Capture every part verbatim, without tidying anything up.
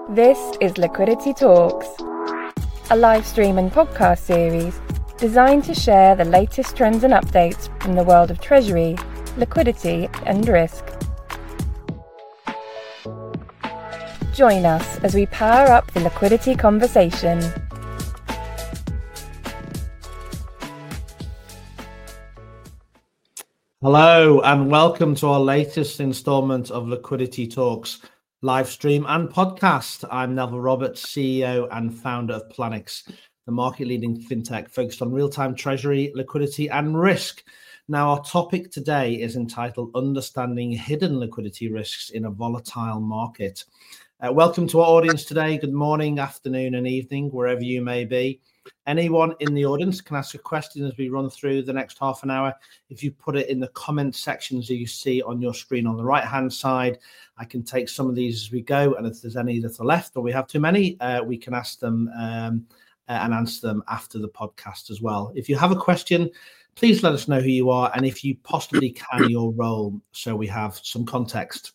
This is Liquidity Talks, a live stream and podcast series designed to share the latest trends and updates from the world of treasury, liquidity and risk. Join us as we power up the liquidity conversation. Hello and welcome to our latest instalment of Liquidity Talks live stream and podcast. I'm Neville Roberts, C E O and founder of Planix, the market-leading fintech focused on real-time treasury, liquidity and risk. Now, our topic today is entitled Understanding Hidden Liquidity Risks in a Volatile Market. Uh, welcome to our audience today. Good morning, afternoon and evening, wherever you may be. Anyone in the audience can ask a question as we run through the next half an hour. If you put it in the comment sections that you see on your screen on the right-hand side, I can take some of these as we go. And if there's any that are left or we have too many, uh, we can ask them um, and answer them after the podcast as well. If you have a question, please let us know who you are and if you possibly can, your role, so we have some context.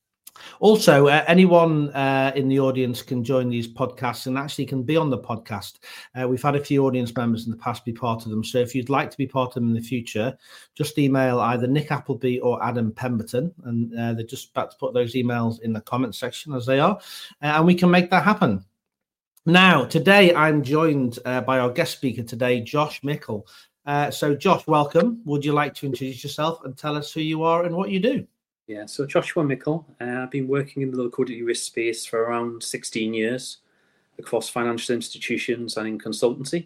Also, uh, anyone uh, in the audience can join these podcasts and actually can be on the podcast. Uh, we've had a few audience members in the past be part of them. So if you'd like to be part of them in the future, just email either Nick Appleby or Adam Pemberton. And uh, they're just about to put those emails in the comment section as they are. Uh, and we can make that happen. Now, today I'm joined uh, by our guest speaker today, Josh Mickle. Uh, so Josh, welcome. Would you like to introduce yourself and tell us who you are and what you do? Yeah, so Joshua Mickle, uh, I've been working in the liquidity risk space for around sixteen years across financial institutions and in consultancy.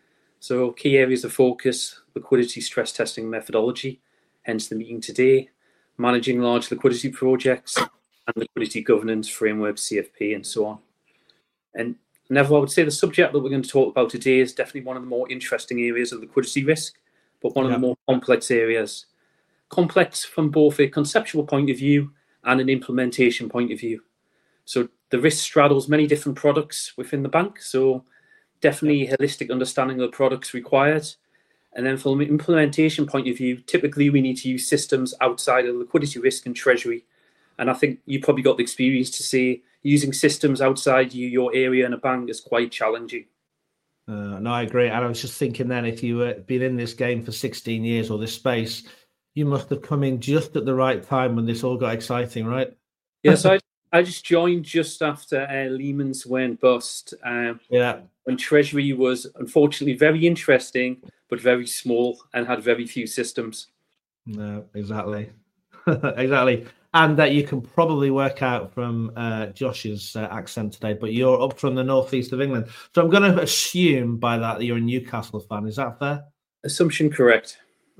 So key areas of focus, liquidity stress testing methodology, hence the meeting today, managing large liquidity projects and liquidity governance framework, C F P and so on. And Neville, I would say the subject that we're going to talk about today is definitely one of the more interesting areas of liquidity risk, but one yeah. of the more complex areas. Complex from both a conceptual point of view and an implementation point of view. So the risk straddles many different products within the bank. So definitely a holistic understanding of the products required. And then from an implementation point of view, typically we need to use systems outside of liquidity risk and treasury. And I think you probably got the experience to say using systems outside you, your area in a bank is quite challenging. Uh, no, I agree. And I was just thinking then, if you had been in this game for sixteen years or this space, you must have come in just at the right time when this all got exciting, right? Yes, I I just joined just after uh, Lehman's went bust. Um, yeah. When Treasury was unfortunately very interesting, but very small and had very few systems. No, exactly. exactly. And that uh, you can probably work out from uh, Josh's uh, accent today, but you're up from the northeast of England. So I'm going to assume by that that you're a Newcastle fan. Is that fair? Assumption correct.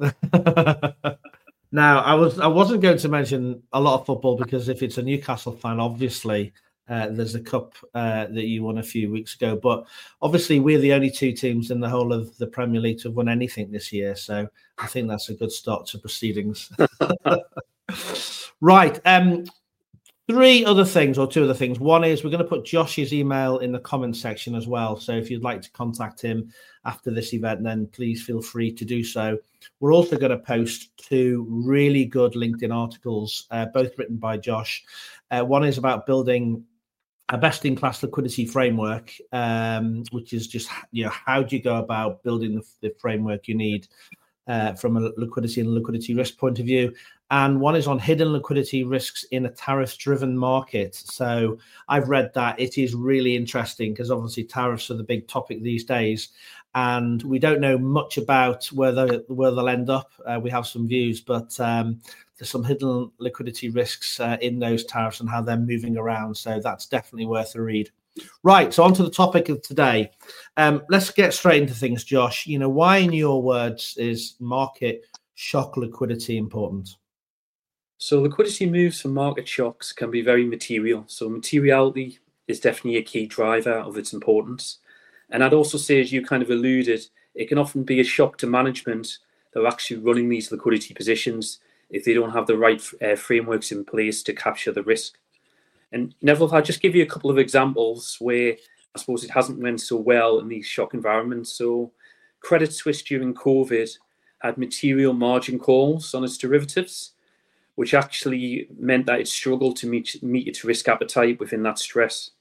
Now, I was I wasn't going to mention a lot of football because if it's a Newcastle fan, obviously uh, there's a cup uh, that you won a few weeks ago. But obviously, we're the only two teams in the whole of the Premier League to have won anything this year. So I think that's a good start to proceedings. Right. Um, Three other things or two other things. One is we're going to put Josh's email in the comment section as well. So if you'd like to contact him after this event, then please feel free to do so. We're also going to post two really good LinkedIn articles, uh, both written by Josh. Uh, one is about building a best-in-class liquidity framework, um, which is just, you know, how do you go about building the, the framework you need uh, from a liquidity and liquidity risk point of view. And one is on hidden liquidity risks in a tariff-driven market. So I've read that. It is really interesting because obviously tariffs are the big topic these days. And we don't know much about where, they, where they'll end up. Uh, we have some views, but um, there's some hidden liquidity risks uh, in those tariffs and how they're moving around. So that's definitely worth a read. Right, so on to the topic of today. Um, let's get straight into things, Josh. You know, why, in your words, is market shock liquidity important? So liquidity moves from market shocks can be very material. So materiality is definitely a key driver of its importance. And I'd also say, as you kind of alluded, it can often be a shock to management that are actually running these liquidity positions if they don't have the right uh, frameworks in place to capture the risk. And Neville, I'll just give you a couple of examples where I suppose it hasn't went so well in these shock environments. So Credit Suisse during COVID had material margin calls on its derivatives, which actually meant that it struggled to meet, meet its risk appetite within that stress.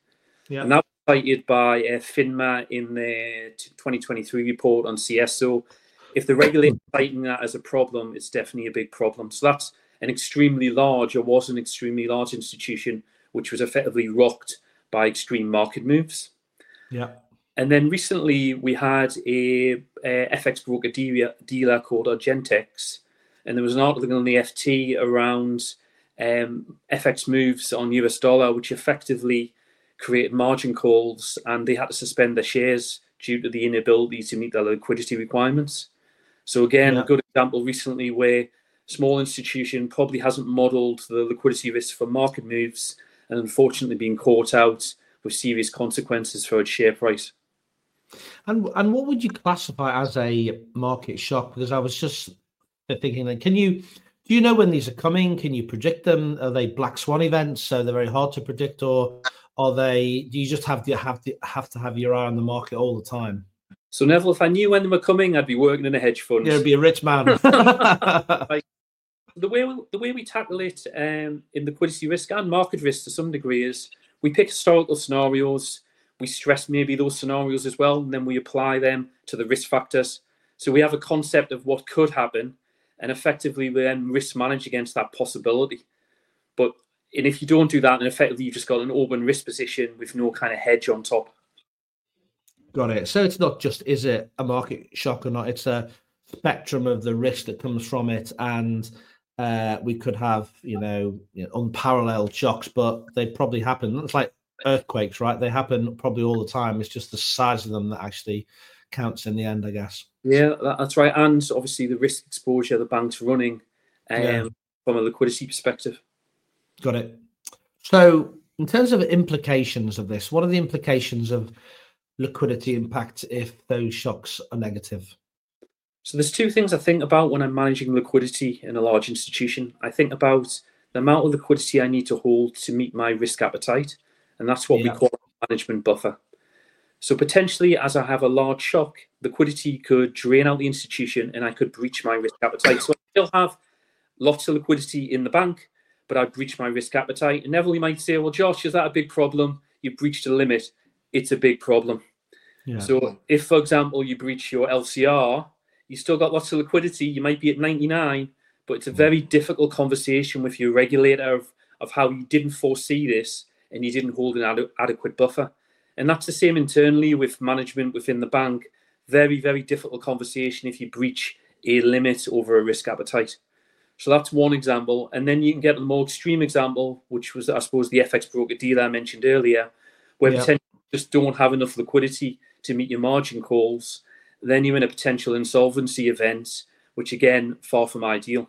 Yeah. And that was cited by uh, FINMA in their twenty twenty-three report on C S. So if the regulator is citing that as a problem, it's definitely a big problem. So that's an extremely large, or was an extremely large institution, which was effectively rocked by extreme market moves. Yeah. And then recently we had a, a F X broker dealer, dealer called Argentex, and there was an article on the F T around um, F X moves on U S dollar, which effectively created margin calls, and they had to suspend their shares due to the inability to meet their liquidity requirements. So again, Yeah. a good example recently where small institution probably hasn't modeled the liquidity risk for market moves, and unfortunately being caught out with serious consequences for its share price. And and what would you classify as a market shock? Because I was just thinking, like, can you do you know when these are coming? Can you predict them? Are they black swan events, so they're very hard to predict, or are they? Do you just have to have to have to have your eye on the market all the time? So Neville, if I knew when they were coming, I'd be working in a hedge fund. You'd be a rich man. Like, the way we, the way we tackle it um, in liquidity risk and market risk to some degree is we pick historical scenarios, we stress maybe those scenarios as well, and then we apply them to the risk factors. So we have a concept of what could happen, and effectively we then risk manage against that possibility. But and if you don't do that, then effectively you've just got an open risk position with no kind of hedge on top. Got it. So it's not just, is it a market shock or not? It's a spectrum of the risk that comes from it. And uh, we could have, you know, you know, unparalleled shocks, but they probably happen. It's like earthquakes, right? They happen probably all the time. It's just the size of them that actually counts in the end, I guess. Yeah, that's right. And obviously the risk exposure the bank's running um, Yeah. from a liquidity perspective. Got it. So in terms of implications of this, what are the implications of liquidity impact if those shocks are negative? So there's two things I think about when I'm managing liquidity in a large institution. I think about the amount of liquidity I need to hold to meet my risk appetite, and that's what Yeah. we call a management buffer. So potentially, as I have a large shock, liquidity could drain out the institution and I could breach my risk appetite. So I still have lots of liquidity in the bank, but I breach my risk appetite. And Neville, you might say, well, Josh, is that a big problem? You breached a limit. It's a big problem. Yeah. So if, for example, you breach your L C R, you still got lots of liquidity. You might be at ninety-nine, but it's a very difficult conversation with your regulator of, of how you didn't foresee this and you didn't hold an ad- adequate buffer. And that's the same internally with management within the bank. Very, very difficult conversation if you breach a limit over a risk appetite. So that's one example. And then you can get a more extreme example, which was, I suppose, the F X broker dealer I mentioned earlier, where Yeah. potentially you just don't have enough liquidity to meet your margin calls. Then you're in a potential insolvency event, which again, far from ideal.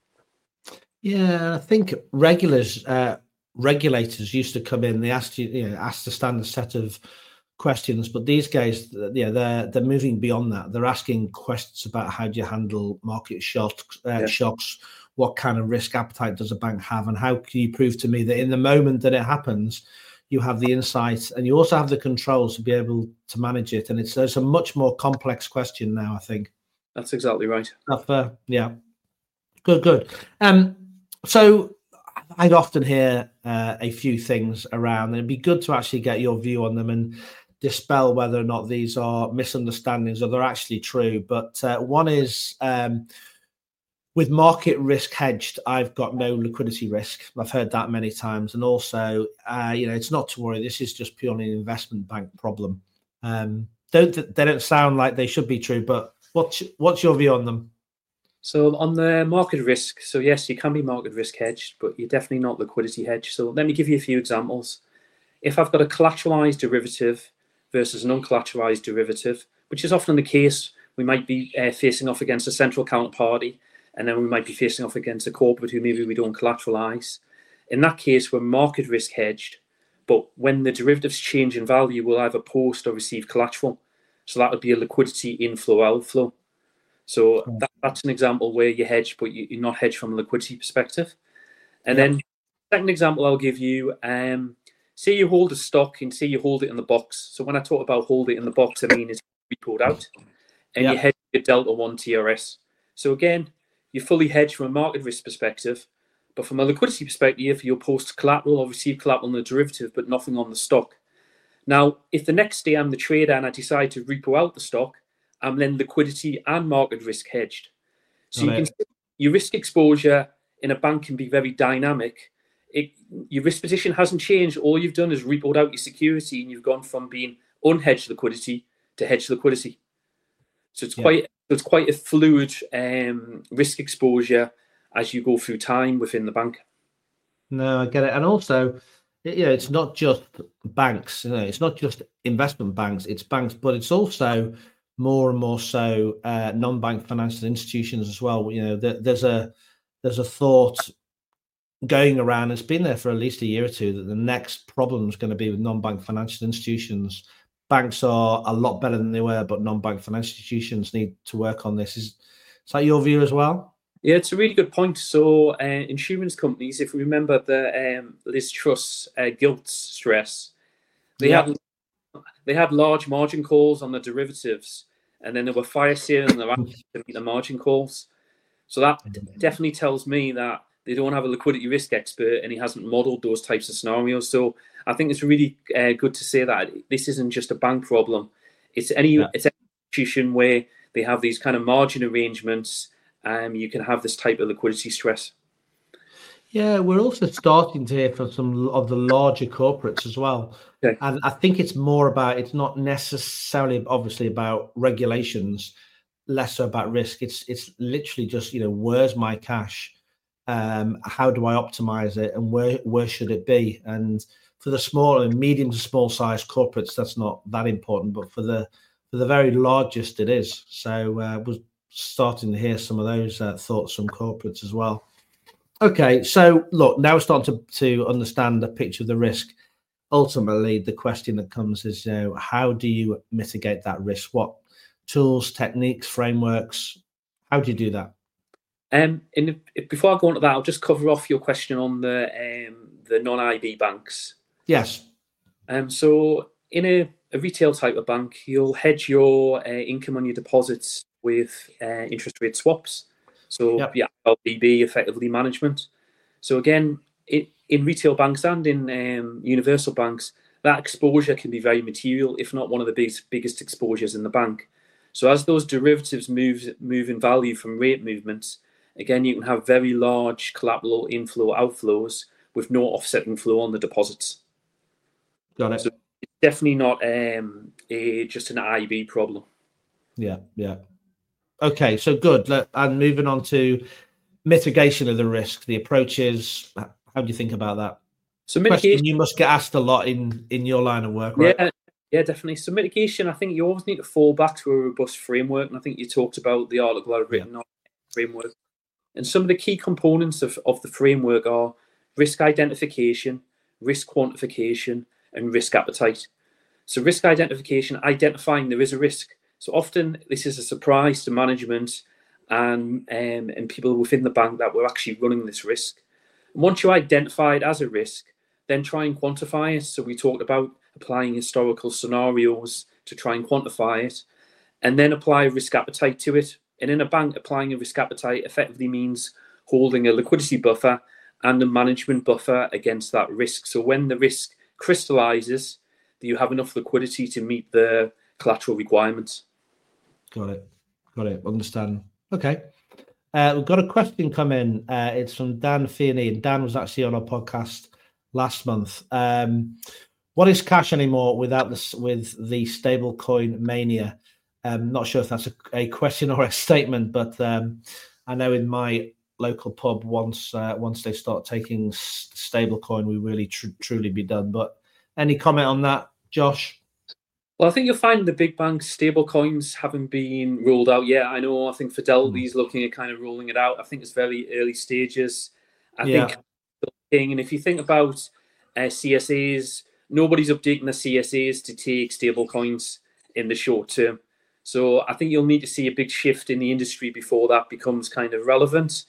Yeah, I think regulars, uh, regulators used to come in. They asked you, you know, asked the standard set of questions, but these guys, yeah, they're they're moving beyond that. They're asking questions about how do you handle market shocks, uh, Yeah. shocks. What kind of risk appetite does a bank have, and how can you prove to me that in the moment that it happens, you have the insight and you also have the controls to be able to manage it? And it's, it's a much more complex question now, I think. That's exactly right. That's fair. Yeah. Good, good. Um, so I'd often hear uh, a few things around, and it'd be good to actually get your view on them and dispel whether or not these are misunderstandings or they're actually true. But uh, one is, um, with market risk hedged, I've got no liquidity risk. I've heard that many times. And also, uh, you know, it's not to worry. This is just purely an investment bank problem. Um, don't they don't sound like they should be true, but what's what's your view on them? So on the market risk, so yes, you can be market risk hedged, but you're definitely not liquidity hedged. So let me give you a few examples. If I've got a collateralized derivative versus an uncollateralized derivative, which is often the case, we might be uh, facing off against a central counterparty, and then we might be facing off against a corporate who maybe we don't collateralize. In that case, we're market risk hedged, but when the derivatives change in value, we'll either post or receive collateral. So that would be a liquidity inflow outflow. So that, that's an example where you hedge, but you, you're not hedged from a liquidity perspective. And Yeah. then second example I'll give you, um, say you hold a stock and say you hold it in the box. So when I talk about hold it in the box, I mean it's repoed out, and Yeah. you hedge your Delta one T R S. So again, you're fully hedged from a market risk perspective, but from a liquidity perspective, you'll post collateral or receive collateral on the derivative, but nothing on the stock. Now, if the next day I'm the trader and I decide to repo out the stock, I'm then liquidity and market risk hedged. So you can see your risk exposure in a bank can be very dynamic. It, your risk position hasn't changed. All you've done is repoed out your security, and you've gone from being unhedged liquidity to hedged liquidity. So it's yeah. quite it's quite a fluid um, risk exposure as you go through time within the bank. No, I get it, and also, you know, it's not just banks. You know, it's not just investment banks. It's banks, but it's also more and more so uh, non-bank financial institutions as well. You know, there, there's a there's a thought going around, it's been there for at least a year or two, that the next problem is going to be with non-bank financial institutions. Banks are a lot better than they were, but non-bank financial institutions need to work on this. Is, is that your view as well? Yeah, it's a really good point. So uh, insurance companies, if we remember the um, Liz Truss uh, gilt stress, they yeah. had they had large margin calls on the derivatives, and then there were fire sales and the to meet the margin calls. So that definitely tells me that they don't have a liquidity risk expert, and he hasn't modelled those types of scenarios. So I think it's really uh, good to say that this isn't just a bank problem. It's any yeah. it's any institution where they have these kind of margin arrangements. Um, you can have this type of liquidity stress. Yeah, we're also starting to hear from some of the larger corporates as well. Okay. And I think it's more about, it's not necessarily obviously about regulations, less so about risk. It's it's literally just, you know, where's my cash? Um, how do I optimize it, and where where should it be? And for the small and medium to small size corporates, that's not that important, but for the for the very largest, it is. So uh, we're starting to hear some of those uh, thoughts from corporates as well. Okay, so look, now we're starting to to understand the picture of the risk. Ultimately, the question that comes is, you know, how do you mitigate that risk? What tools, techniques, frameworks? How do you do that? Um, and if, before I go on to that, I'll just cover off your question on the um, the non-I B banks. Yes. Um, so in a, a retail type of bank, you'll hedge your uh, income on your deposits with uh, interest rate swaps. So yep. yeah, L D B, effectively management. So again, it, in retail banks and in um, universal banks, that exposure can be very material, if not one of the biggest biggest exposures in the bank. So as those derivatives move move in value from rate movements, again, you can have very large collateral inflow outflows with no offsetting flow on the deposits. Got it. So it's definitely not um, a just an I B problem. Yeah, yeah. Okay, so good. And moving on to mitigation of the risk, the approaches. How do you think about that? So mitigation, question you must get asked a lot in, in your line of work, right? Yeah, yeah, definitely. So mitigation, I think you always need to fall back to a robust framework. And I think you talked about the article I've written yeah. on framework. And some of the key components of, of the framework are risk identification, risk quantification, and risk appetite. So risk identification, identifying there is a risk. So often this is a surprise to management and um, and people within the bank that we're actually running this risk. And once you identify it as a risk, then try and quantify it. So we talked about applying historical scenarios to try and quantify it, and then apply a risk appetite to it. And in a bank, applying a risk appetite effectively means holding a liquidity buffer and a management buffer against that risk. So when the risk crystallizes, you have enough liquidity to meet the collateral requirements. Got it. Got it. Understand. Okay. Uh, we've got a question come in. Uh, it's from Dan Feeney. And Dan was actually on our podcast last month. Um, what is cash anymore without this, with the stable coin mania? I'm not sure if that's a, a question or a statement, but um, I know in my local pub, once uh, once they start taking stable coin, we really tr- truly be done. But any comment on that, Josh? Well, I think you'll find the big banks, stable coins haven't been rolled out yet. I know, I think Fidelity's mm. looking at kind of rolling it out. I think it's very early stages. I yeah. think, and if you think about uh, C S As, nobody's updating the C S As to take stable coins in the short term. So I think you'll need to see a big shift in the industry before that becomes kind of relevant.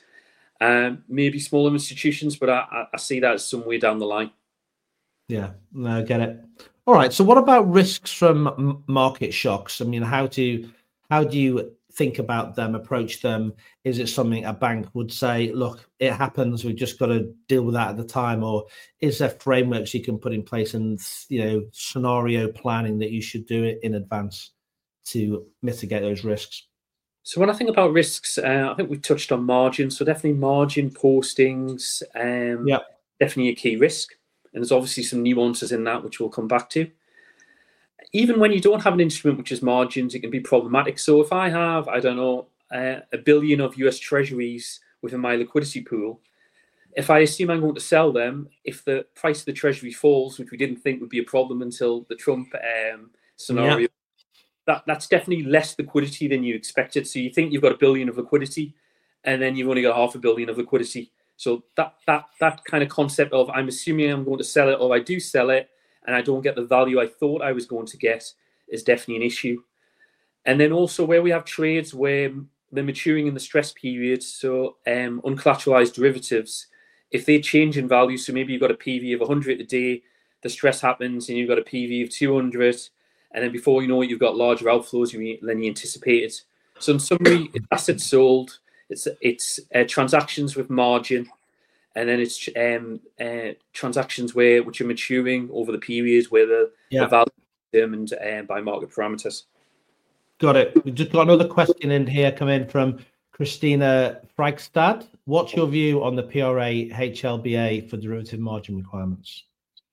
Um, maybe smaller institutions, but I, I see that as some way down the line. Yeah, no, I get it. All right. So what about risks from market shocks? I mean, how do how do you think about them, approach them? Is it something a bank would say, look, it happens, we've just got to deal with that at the time? Or is there frameworks you can put in place and, you know, scenario planning that you should do it in advance to mitigate those risks? So when I think about risks, uh, I think we've touched on margins. So definitely margin postings, um, yeah. definitely a key risk. And there's obviously some nuances in that, which we'll come back to. Even when you don't have an instrument which is margins, it can be problematic. So if I have, I don't know, uh, a billion of U S treasuries within my liquidity pool, if I assume I'm going to sell them, if the price of the treasury falls, which we didn't think would be a problem until the Trump um, scenario, yeah. that, that's definitely less liquidity than you expected. So you think you've got a billion of liquidity, and then you've only got half a billion of liquidity. So that that that kind of concept of I'm assuming I'm going to sell it, or I do sell it, and I don't get the value I thought I was going to get, is definitely an issue. And then also where we have trades where they're maturing in the stress period, so um, uncollateralized derivatives, if they change in value, so maybe you've got a P V of one hundred a day, the stress happens and you've got a P V of two hundred, and then before you know it, you've got larger outflows than you anticipated. So in summary, it's assets sold, it's it's uh, transactions with margin, and then it's um, uh, transactions where which are maturing over the period where the, yeah. the value is determined uh, by market parameters. Got it. We've just got another question in here coming from Christina Freikstad. What's your view on the P R A H L B A for derivative margin requirements?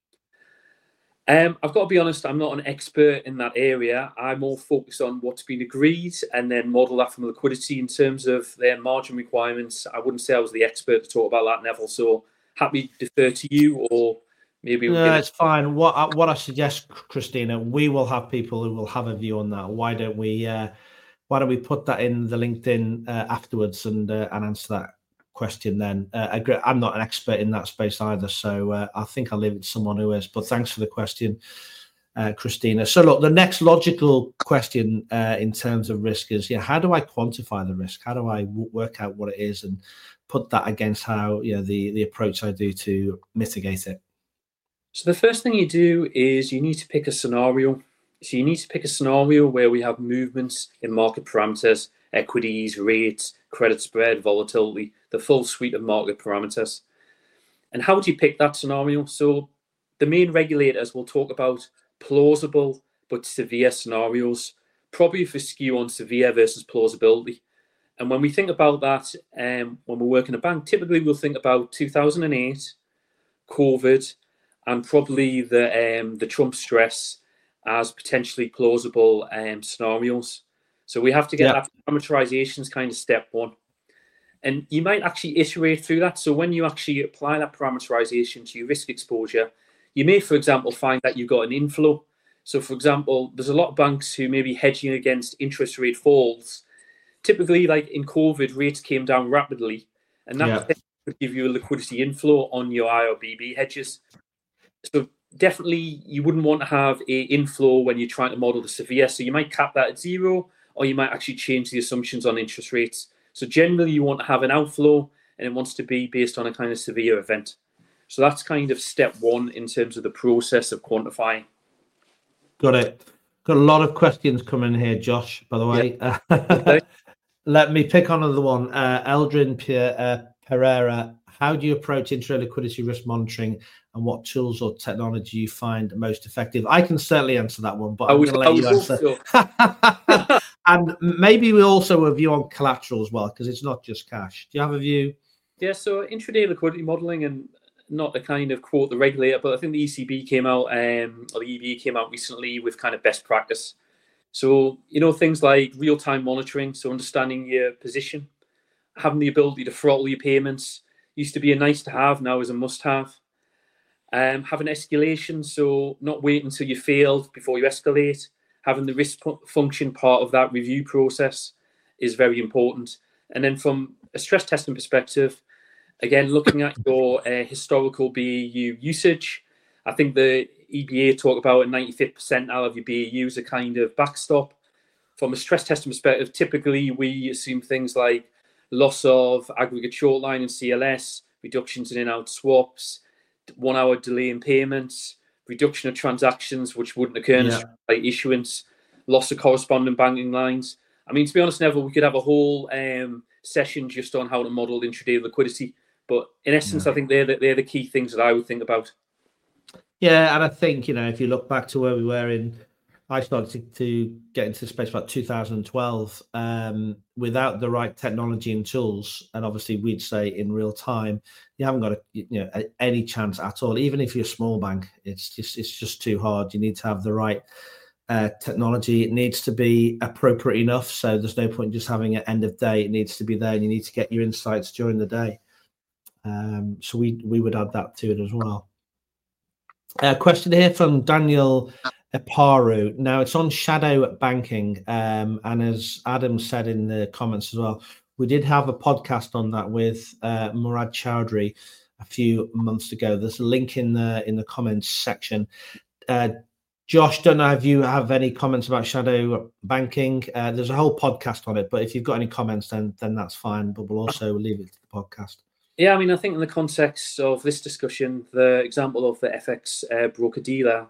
Um, I've got to be honest, I'm not an expert in that area. I'm more focused on what's been agreed and then model that from liquidity in terms of their margin requirements. I wouldn't say I was the expert to talk about that, Neville, so happy to defer to you, or maybe... We'll no, it's fine. What I, what I suggest, Christina, we will have people who will have a view on that. Why don't we uh, why don't we put that in the LinkedIn uh, afterwards and, uh, and answer that question then. Uh, I agree. I'm not an expert in that space either, so uh, I think I'll leave it to someone who is. But thanks for the question, uh, Christina. So look, the next logical question uh, in terms of risk is, yeah, how do I quantify the risk? How do I w- work out what it is and put that against how, you know, the, the approach I do to mitigate it? So the first thing you do is you need to pick a scenario. So you need to pick a scenario where we have movements in market parameters, equities, rates, credit spread, volatility, the full suite of market parameters. And how do you pick that scenario? So the main regulators will talk about plausible but severe scenarios, probably for skew on severe versus plausibility. And when we think about that, um, when we work in a bank, typically we'll think about two thousand eight, COVID, and probably the um, the Trump stress as potentially plausible um, scenarios. So we have to get yeah. that parameterization is kind of step one. And you might actually iterate through that. So when you actually apply that parameterization to your risk exposure, you may, for example, find that you've got an inflow. So, for example, there's a lot of banks who may be hedging against interest rate falls. Typically, like in COVID, rates came down rapidly, and that yeah. would give you a liquidity inflow on your I R B B hedges. So definitely, you wouldn't want to have a inflow when you're trying to model the severe. So you might cap that at zero, or you might actually change the assumptions on interest rates. So generally, you want to have an outflow, and it wants to be based on a kind of severe event. So that's kind of step one in terms of the process of quantifying. Got it. Got a lot of questions coming here, Josh, by the way. Yeah. Okay. Let me pick on another one. Uh, Eldrin Pierre, uh, Pereira, how do you approach intra-liquidity risk monitoring, and what tools or technology you find most effective? I can certainly answer that one, but I'm going to let you answer. And maybe we also have a view on collateral as well, because it's not just cash. Do you have a view? Yeah, so intraday liquidity modelling, and not to kind of quote the regulator, but I think the E C B came out, um, or the E B A came out recently with kind of best practice. So, you know, things like real-time monitoring, so understanding your position, having the ability to throttle your payments, used to be a nice to have, now is a must have. Um, having escalation, so not waiting until you failed before you escalate. Having the risk function part of that review process is very important. And then from a stress testing perspective, again, looking at your uh, historical B A U usage, I think the E B A talk about a ninety-fifth percentile of your B A U as a kind of backstop. From a stress testing perspective, typically we assume things like loss of aggregate short line and C L S, reductions in in-out swaps, one hour delay in payments, reduction of transactions which wouldn't occur in yeah. a issuance, loss of corresponding banking lines. I mean, to be honest, Neville, we could have a whole um, session just on how to model intraday liquidity. But in essence, yeah. I think they're the, they're the key things that I would think about. Yeah, and I think, you know, if you look back to where we were in, I started to, to get into the space about two thousand twelve um, without the right technology and tools. And obviously, we'd say in real time, you haven't got a, you know, a, any chance at all. Even if you're a small bank, it's just it's just too hard. You need to have the right uh, technology. It needs to be appropriate enough. So there's no point just having an end of day. It needs to be there, and you need to get your insights during the day. Um, so we we would add that to it as well. A question here from Daniel Eparu. Now it's on shadow banking, um, and as Adam said in the comments as well, we did have a podcast on that with uh, Murad Chowdhury a few months ago. There's a link in the in the comments section. Uh, Josh, don't know if you have any comments about shadow banking. Uh, there's a whole podcast on it, but if you've got any comments, then then that's fine. But we'll also leave it to the podcast. Yeah, I mean, I think in the context of this discussion, the example of the F X uh, broker-dealer,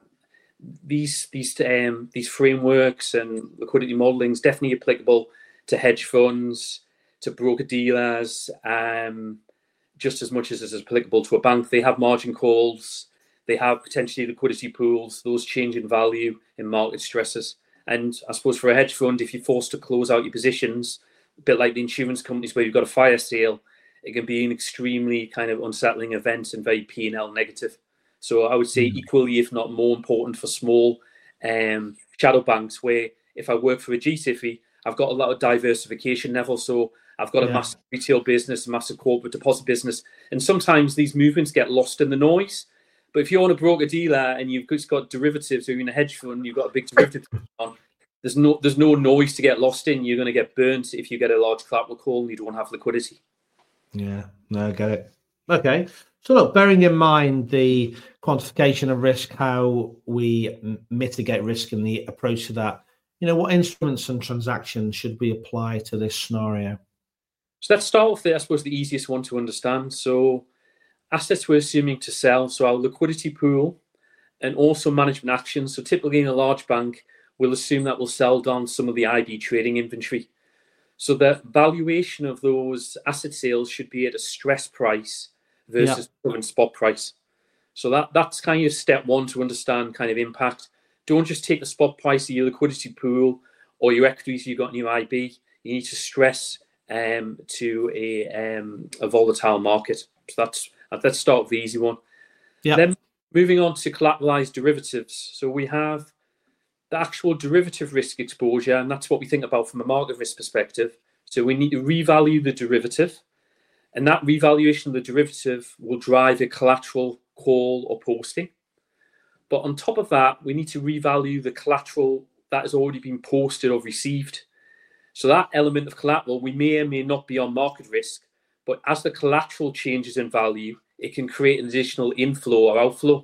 these these um, these frameworks and liquidity modelling is definitely applicable to hedge funds, to broker-dealers, um, just as much as it's applicable to a bank. They have margin calls, they have potentially liquidity pools, those change in value in market stresses. And I suppose for a hedge fund, if you're forced to close out your positions, a bit like the insurance companies where you've got a fire sale, it can be an extremely kind of unsettling event and very P and L negative. So I would say equally, if not more important for small um, shadow banks, where if I work for a G S I F I, I've got a lot of diversification level. So I've got a yeah. massive retail business, a massive corporate deposit business. And sometimes these movements get lost in the noise. But if you're on a broker dealer and you've just got derivatives, or you're in a hedge fund, you've got a big derivative on, there's no, there's no noise to get lost in. You're going to get burnt if you get a large collateral call and you don't have liquidity. Yeah, no, I get it. Okay. So look, bearing in mind the quantification of risk, how we m- mitigate risk and the approach to that, you know, what instruments and transactions should we apply to this scenario? So let's start with the, I suppose, the easiest one to understand. So assets we're assuming to sell, so our liquidity pool and also management actions. So typically in a large bank, we'll assume that we'll sell down some of the I B trading inventory. So the valuation of those asset sales should be at a stress price versus yeah. current spot price. So that, that's kind of step one to understand kind of impact. Don't just take the spot price of your liquidity pool or your equities you've got in your I B. You need to stress um, to a um, a volatile market. So that's let's start with the easy one. Yeah. Then moving on to collateralized derivatives. So we have the actual derivative risk exposure, and that's what we think about from a market risk perspective. So we need to revalue the derivative, and that revaluation of the derivative will drive a collateral call or posting. But on top of that, we need to revalue the collateral that has already been posted or received. So that element of collateral, we may or may not be on market risk, but as the collateral changes in value, it can create an additional inflow or outflow.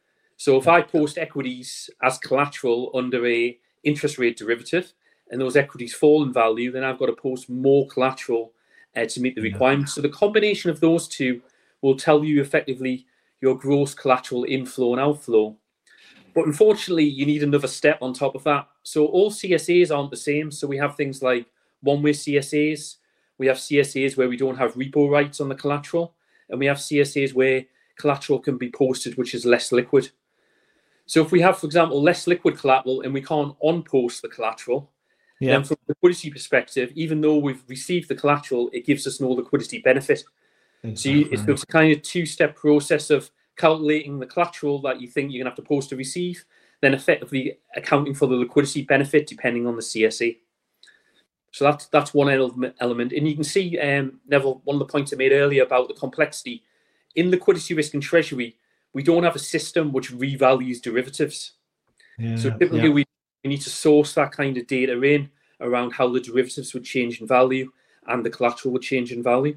So if I post equities as collateral under a interest rate derivative and those equities fall in value, then I've got to post more collateral uh, to meet the requirements. So the combination of those two will tell you effectively your gross collateral inflow and outflow. But unfortunately, you need another step on top of that. So all C S As aren't the same. So we have things like one-way C S As. We have C S As where we don't have repo rights on the collateral. And we have C S As where collateral can be posted, which is less liquid. So if we have, for example, less liquid collateral and we can't on-post the collateral, yeah. then from a liquidity perspective, even though we've received the collateral, it gives us no liquidity benefit. Exactly. So you, it's, it's a kind of two-step process of calculating the collateral that you think you're going to have to post to receive, then effectively accounting for the liquidity benefit depending on the C S A. So that's that's one element. And you can see, um, Neville, one of the points I made earlier about the complexity. In liquidity risk and treasury, we don't have a system which revalues derivatives. Yeah, so typically yeah. we need to source that kind of data in around how the derivatives would change in value and the collateral would change in value.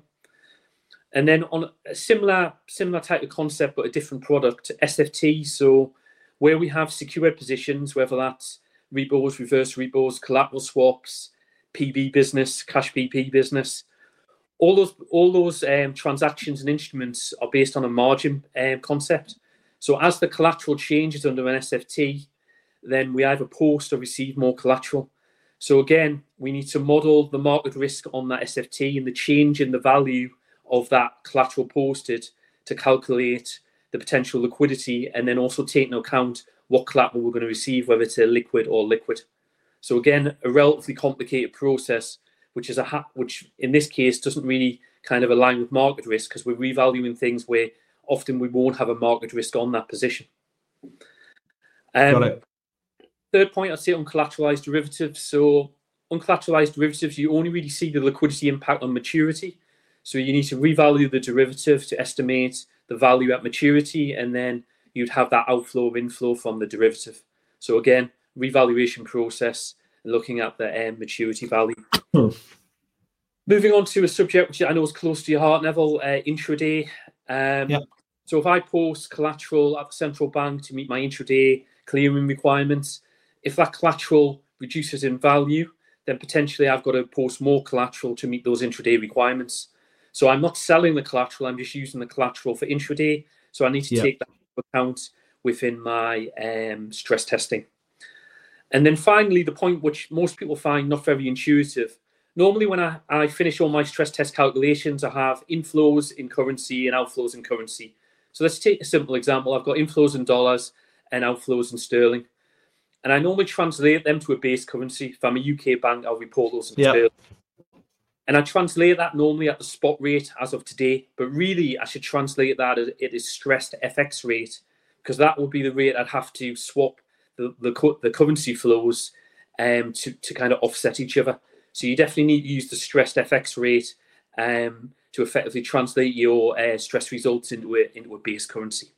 And then on a similar similar type of concept, but a different product, S F T. So where we have secured positions, whether that's repos, reverse repos, collateral swaps, P B business, cash P P business, all those all those um, transactions and instruments are based on a margin um, concept. So as the collateral changes under an S F T, then we either post or receive more collateral. So again, we need to model the market risk on that S F T and the change in the value of that collateral posted to calculate the potential liquidity, and then also take into account what collateral we're going to receive, whether it's a liquid or liquid. So again, a relatively complicated process, which is a ha- which in this case doesn't really kind of align with market risk, because we're revaluing things where often we won't have a market risk on that position. Um, Got it. Third point, I'd say uncollateralized derivatives. So uncollateralized derivatives, you only really see the liquidity impact on maturity. So you need to revalue the derivative to estimate the value at maturity, and then you'd have that outflow or inflow from the derivative. So again, revaluation process, looking at the um, maturity value. Hmm. Moving on to a subject which I know is close to your heart, Neville, uh, intraday. Um, yeah. So if I post collateral at the central bank to meet my intraday clearing requirements, if that collateral reduces in value, then potentially I've got to post more collateral to meet those intraday requirements. So I'm not selling the collateral, I'm just using the collateral for intraday. So I need to yeah. take that into account within my um, stress testing. And then finally, the point which most people find not very intuitive. Normally when I, I finish all my stress test calculations, I have inflows in currency and outflows in currency. So let's take a simple example. I've got inflows in dollars and outflows in sterling. And I normally translate them to a base currency. If I'm a U K bank, I'll report those in yeah. sterling. And I translate that normally at the spot rate as of today. But really, I should translate that as it is stressed F X rate, because that would be the rate I'd have to swap the, the, the currency flows um, to, to kind of offset each other. So you definitely need to use the stressed F X rate um, to effectively translate your uh, stress results into a, into a base currency.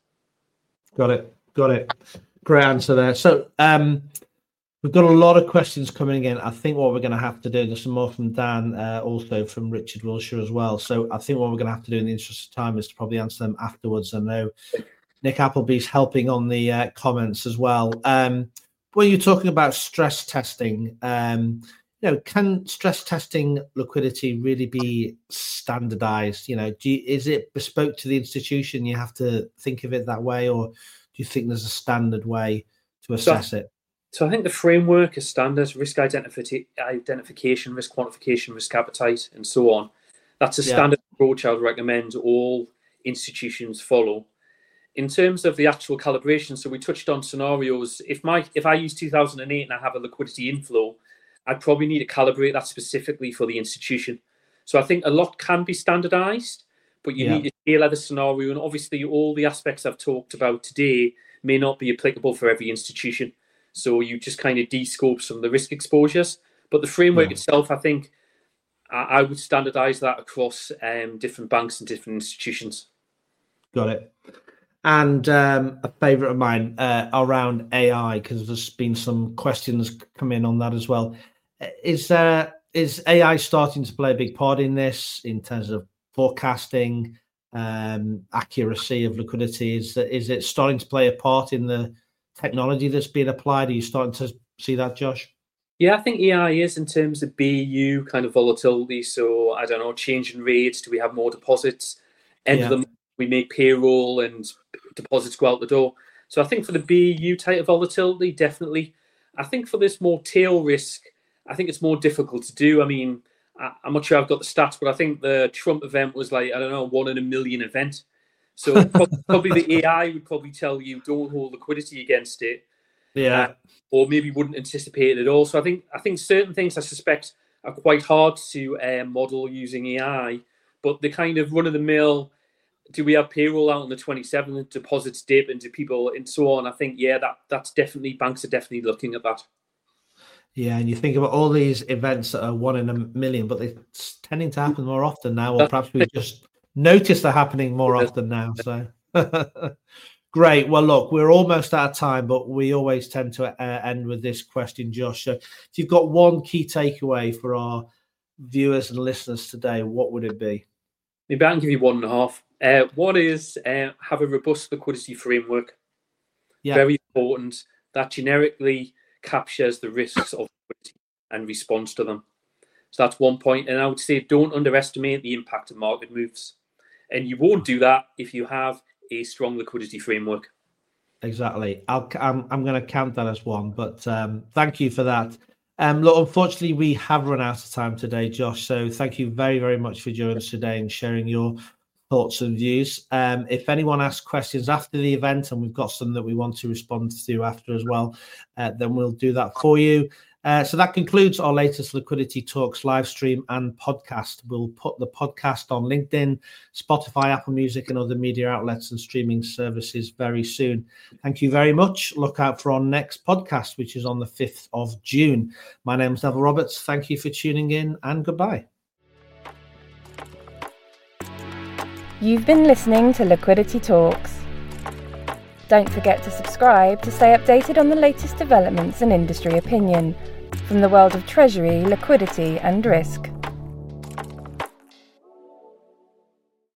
Got it. Got it. Great answer there. So um, we've got a lot of questions coming in. I think what we're going to have to do, there's some more from Dan, uh, also from Richard Wilshire as well. So I think what we're going to have to do in the interest of time is to probably answer them afterwards. I know Nick Appleby's helping on the uh, comments as well. Um, when you're talking about stress testing, um, you know, can stress testing liquidity really be standardized? You know, do you, is it bespoke to the institution? You have to think of it that way, or do you think there's a standard way to assess so, it? So I think the framework is standard: risk identifi- identification, risk quantification, risk appetite, and so on. That's a standard yeah. approach I would recommend all institutions follow. In terms of the actual calibration, so we touched on scenarios. If my if I use two thousand eight and I have a liquidity inflow, I'd probably need to calibrate that specifically for the institution. So I think a lot can be standardized, but you yeah. need to tailor the scenario. And obviously all the aspects I've talked about today may not be applicable for every institution. So you just kind of de-scope some of the risk exposures. But the framework yeah. itself, I think I, I would standardize that across um, different banks and different institutions. Got it. And um, a favourite of mine uh, around A I, because there's been some questions come in on that as well. Is uh, is A I starting to play a big part in this in terms of forecasting, um, accuracy of liquidity? Is that, is it starting to play a part in the technology that's being applied? Are you starting to see that, Josh? Yeah, I think A I is in terms of B U kind of volatility. So I don't know, change in rates. Do we have more deposits? End yeah. of the month, we make payroll and deposits go out the door. So I think for the B U type of volatility, definitely. I think for this more tail risk, I think it's more difficult to do. I mean, I, I'm not sure I've got the stats, but I think the Trump event was like, I don't know, one in a million event. So probably the A I would probably tell you don't hold liquidity against it. Yeah. Uh, or maybe wouldn't anticipate it at all. So I think I think certain things I suspect are quite hard to uh, model using A I, but the kind of run-of-the-mill, do we have payroll out on the twenty-seventh, deposits dip into people and so on? I think, yeah, that that's definitely, banks are definitely looking at that. Yeah, and you think about all these events that are one in a million, but they're tending to happen more often now, or perhaps we just notice they're happening more often now. So great. Well, look, we're almost out of time, but we always tend to uh, end with this question, Josh. So if you've got one key takeaway for our viewers and listeners today, what would it be? Maybe I can give you one and a half. Uh, one is uh, have a robust liquidity framework. Yeah. Very important. That generically captures the risks of liquidity and responds to them. So that's one point. And I would say don't underestimate the impact of market moves. And you won't do that if you have a strong liquidity framework. Exactly. I'll, I'm, I'm going to count that as one, but um, thank you for that. Um, look, unfortunately, we have run out of time today, Josh. So thank you very, very much for joining us today and sharing your thoughts and views. Um, if anyone asks questions after the event, and we've got some that we want to respond to after as well, uh, then we'll do that for you. Uh, so that concludes our latest Liquidity Talks live stream and podcast. We'll put the podcast on LinkedIn, Spotify, Apple Music, and other media outlets and streaming services very soon. Thank you very much. Look out for our next podcast, which is on the fifth of June. My name is Neville Roberts. Thank you for tuning in, and goodbye. You've been listening to Liquidity Talks. Don't forget to subscribe to stay updated on the latest developments and industry opinion from the world of treasury, liquidity and risk.